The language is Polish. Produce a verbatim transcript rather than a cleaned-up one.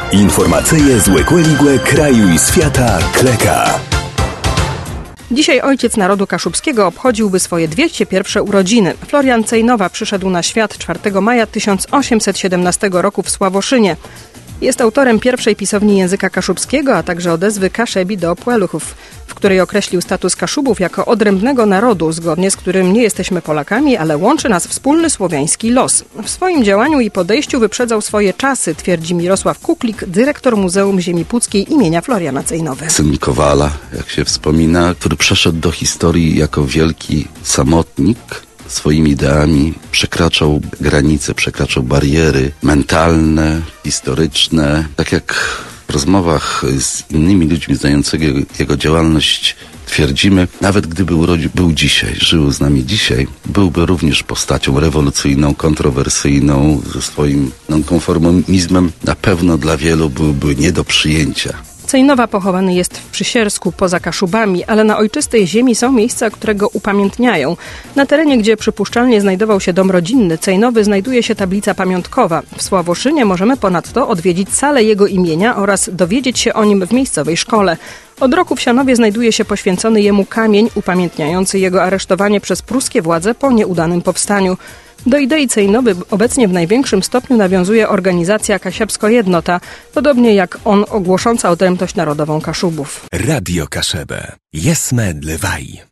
Informacyje z Łekłe kraju i świata Kleka. Dzisiaj ojciec narodu kaszubskiego obchodziłby swoje dwieście pierwsze urodziny. Florian Cejnowa przyszedł na świat czwartego maja tysiąc osiemset siedemnastego roku w Sławoszynie. Jest autorem pierwszej pisowni języka kaszubskiego, a także odezwy Kaszebi do Płeluchów, w której określił status Kaszubów jako odrębnego narodu, zgodnie z którym nie jesteśmy Polakami, ale łączy nas wspólny słowiański los. W swoim działaniu i podejściu wyprzedzał swoje czasy, twierdzi Mirosław Kuklik, dyrektor Muzeum Ziemi Puckiej imienia Floriana Cejnowy. Syn Kowala, jak się wspomina, który przeszedł do historii jako wielki samotnik, swoimi ideami przekraczał granice, przekraczał bariery mentalne, historyczne. Tak jak w rozmowach z innymi ludźmi znającymi jego, jego działalność twierdzimy, nawet gdyby urodził, był dzisiaj, żył z nami dzisiaj, byłby również postacią rewolucyjną, kontrowersyjną, ze swoim nonkonformizmem. Na pewno dla wielu byłby nie do przyjęcia. Cejnowa pochowany jest w Przysiersku, poza Kaszubami, ale na ojczystej ziemi są miejsca, które go upamiętniają. Na terenie, gdzie przypuszczalnie znajdował się dom rodzinny Cejnowy, znajduje się tablica pamiątkowa. W Sławoszynie możemy ponadto odwiedzić salę jego imienia oraz dowiedzieć się o nim w miejscowej szkole. Od roku w Sianowie znajduje się poświęcony jemu kamień upamiętniający jego aresztowanie przez pruskie władze po nieudanym powstaniu. Do idei Cejnowy obecnie w największym stopniu nawiązuje organizacja Kasiapsko-Jednota, podobnie jak on ogłosząca odrębność narodową Kaszubów. Radio Kaszebę. Jesme dlewaj.